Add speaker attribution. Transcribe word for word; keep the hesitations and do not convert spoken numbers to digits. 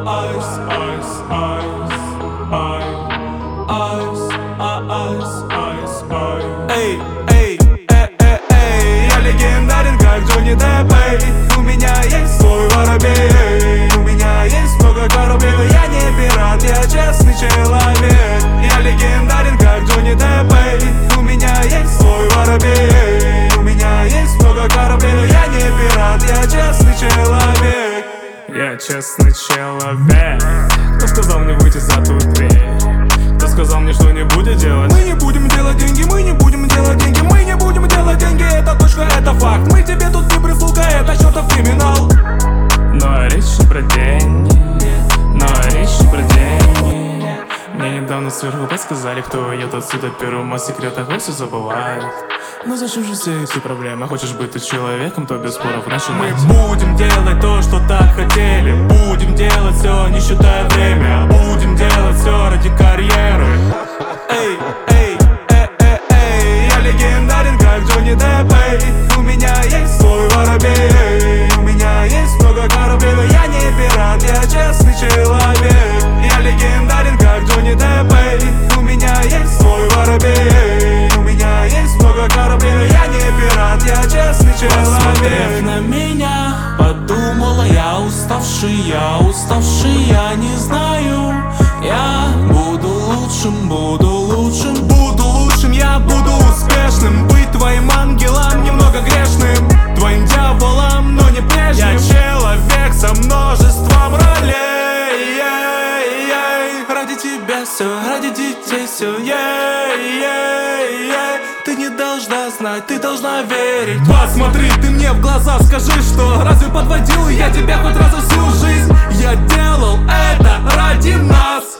Speaker 1: ice, ice, ice, ice, ice, ice, ice. Эй, эй, эй, эй, эй, я легендарен, как Джонни Депп, эй. У меня есть свой воробей, у меня есть много кораблей, но я не пират, я честный человек. Я легендарен, как Джонни Депп, эй. У меня есть свой воробей, у меня есть много кораблей, но я не пират, я честный человек.
Speaker 2: Я честный человек. Кто сказал мне выйти за ту дверь? Кто сказал мне, что не будет делать?
Speaker 1: Мы не будем делать деньги, мы не будем делать деньги, мы не будем делать деньги, это точка, это факт. Мы тебе тут не прислуга, это чертов криминал.
Speaker 2: Но речь не про деньги, но речь не про деньги. Мне недавно сверху подсказали, кто идет отсюда первым, о секретах все забывает. Ну зачем же все эти проблемы? Хочешь быть ты человеком, то без споров начинать.
Speaker 1: Мы будем делать то, что так хотели. Будем делать все, не считая время. Будем делать все ради карьеры. Эй, эй, эй, эй, эй, я легендарен, как Джонни Депп, эй. У меня есть свой воробей, у меня есть много кораблей, но я не пират, я честный человек. Я легендарен, как Джонни Депп, эй. У меня есть свой воробей, у меня есть много кораблей, но я не пират, я честный человек.
Speaker 2: Посмотрев на меня, подумала я уставший, я уставший, я не знаю. Я буду лучшим, буду лучшим,
Speaker 1: буду лучшим, я буду успешным. Быть твоим ангелом, немного грешным, твоим дьяволом, но не прежним. Я человек со множеством ролей, ей, ей. Ради тебя все, ради детей все, ей, ей, ей. Ты не должна знать, ты должна верить. Посмотри ты мне в глаза, скажи, что разве подводил я тебя хоть раз за всю жизнь? Я делал это ради нас.